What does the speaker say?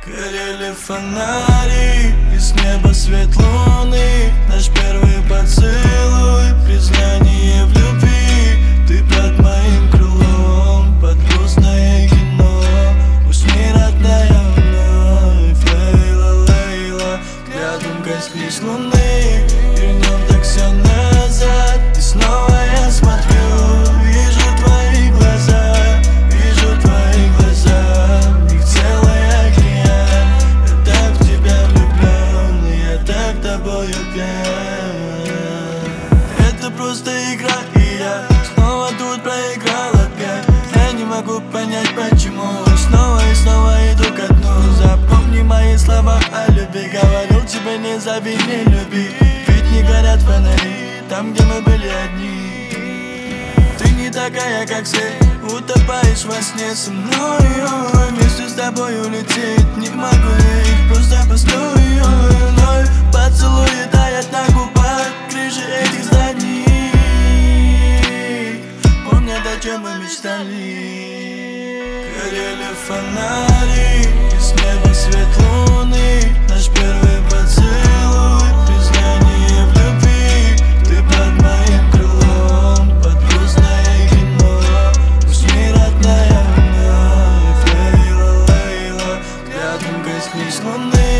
Горели фонари, и с неба свет луны. Наш первый поцелуй, признание в любви. Ты под моим крылом, под грустное кино. Усни, родная, вновь, Лейла, Лейла. Взглядом коснись луны, вернем так все назад. И снова я смотрю, вижу твои глаза, вижу твои глаза. В них целый океан. Я так в тебя влюблен, и я так тобою пьян. Это просто игра, и я снова тут проиграл опять. Я не могу понять, почему снова и снова иду ко дну. Запомни мои слова о любви. Говорил тебе, не зови, не люби. Ведь не горят фонари там, где мы были одни. Ты не такая, как все, утопаешь во сне со мной. Вместе с тобой улететь не могу я, просто постой. Вновь поцелуи таят на губах, крыши этих зданий. Помнят, о чем мы мечтали. Горели фонари, и с неба свет луны. Наш первый поцелуй, признание в любви. Ты под моим крылом, под грустное кино. Усни, родная, вновь, Лейла, Лейла. Взглядом коснись луны.